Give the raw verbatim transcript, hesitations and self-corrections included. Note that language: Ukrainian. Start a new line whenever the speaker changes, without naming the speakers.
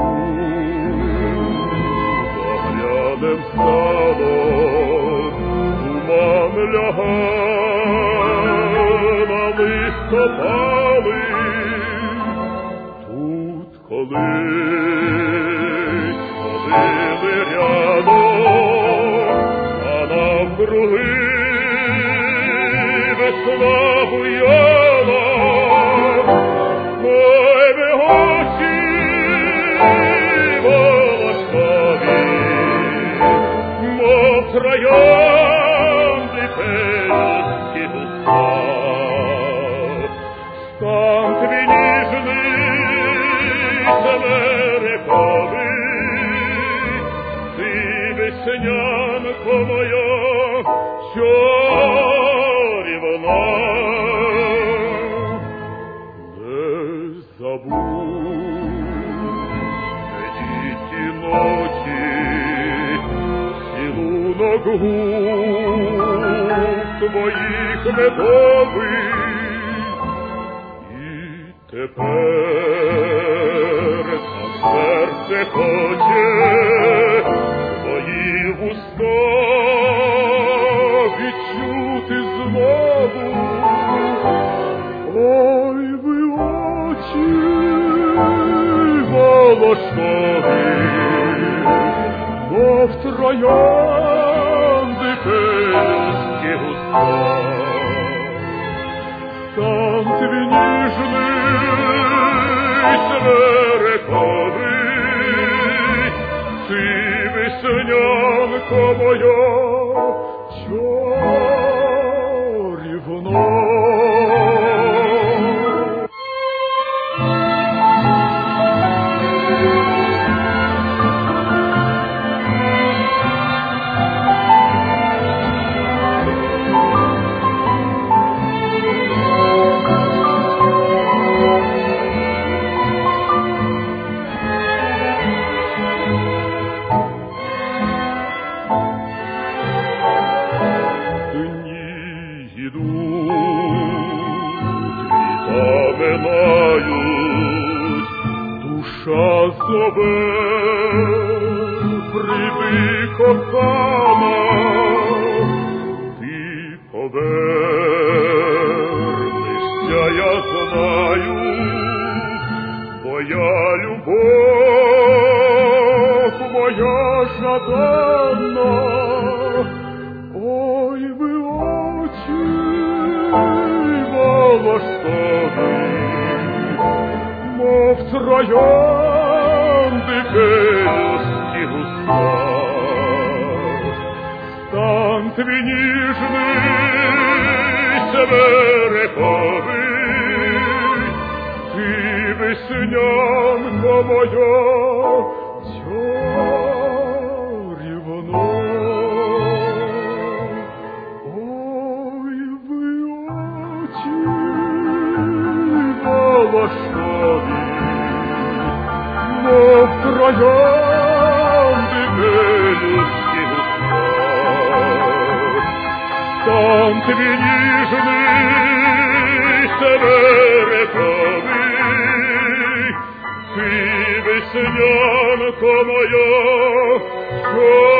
Заглянем в садо, туман ляга на листопали. Тут колись ходили рядом, а навкруги весна буяла. Ой, ви очі волошкові, мов троянди пелюстки густа. Стан твій ніжний, семериковий, ти веснянко моя чарівна. Ті ночі, цілунок губ твоїх медових, і тепер на серце хоче твої вуста відчути знову. Ой, ви очі волошкові, мов троянди пелюстки густа. Там твій ніжний, смерековий, ти веснянко моя чарівна. Душа зове, прийди, кохана, ти повернешся, я знаю, твоя любов, моя жадана. Ой, ви очі волошкові, мов троянди пелюстки густа. Стан твій ніжний, семериковий, ти веснянко моя чарівна. Ой, ви очі волошкові, мов троянди пелюстки густа. Там твій ніжний, семериковий, ти веснянко моя.